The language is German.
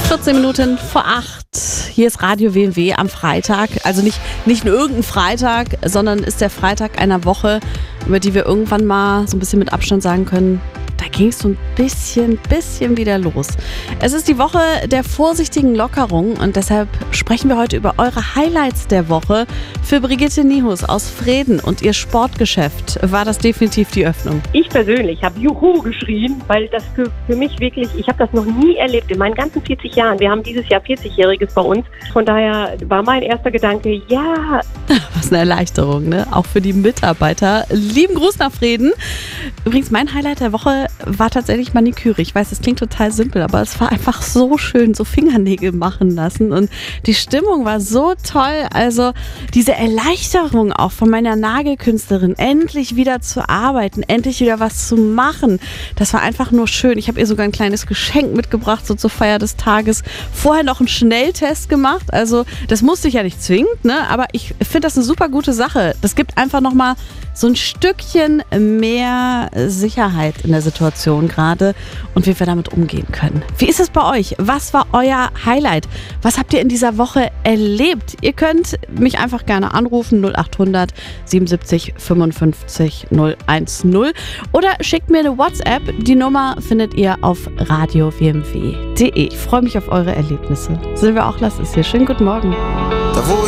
14 Minuten vor 8. Hier ist Radio WMW am Freitag. Also nicht nur irgendein Freitag, sondern ist der Freitag einer Woche, über die wir irgendwann mal so ein bisschen mit Abstand sagen können, da ging es so ein bisschen wieder los. Es ist die Woche der vorsichtigen Lockerung und deshalb sprechen wir heute über eure Highlights der Woche. Für Brigitte Niehus aus Vreden und ihr Sportgeschäft war das definitiv die Öffnung. Ich persönlich habe Juhu geschrien, weil das für mich wirklich, ich habe das noch nie erlebt in meinen ganzen 40 Jahren. Wir haben dieses Jahr 40-Jähriges bei uns. Von daher war mein erster Gedanke, ja. Was eine Erleichterung, ne? Auch für die Mitarbeiter. Lieben Gruß nach Vreden. Übrigens, mein Highlight der Woche war tatsächlich Maniküre. Ich weiß, das klingt total simpel, aber es war einfach so schön, so Fingernägel machen lassen und die Stimmung war so toll. Also diese Erleichterung auch von meiner Nagelkünstlerin, endlich wieder zu arbeiten, endlich wieder was zu machen, das war einfach nur schön. Ich habe ihr sogar ein kleines Geschenk mitgebracht, so zur Feier des Tages. Vorher noch einen Schnelltest gemacht, also das musste ich ja nicht zwingend, ne? Aber ich finde das eine super gute Sache. Das gibt einfach nochmal so ein Stückchen mehr Sicherheit in der Situation gerade und wie wir damit umgehen können. Wie ist es bei euch? Was war euer Highlight? Was habt ihr in dieser Woche erlebt? Ihr könnt mich einfach gerne anrufen, 0800 77 55 010 oder schickt mir eine WhatsApp. Die Nummer findet ihr auf radiowmw.de. Ich freue mich auf eure Erlebnisse. Silvia Ochlas ist hier. Schönen guten Morgen.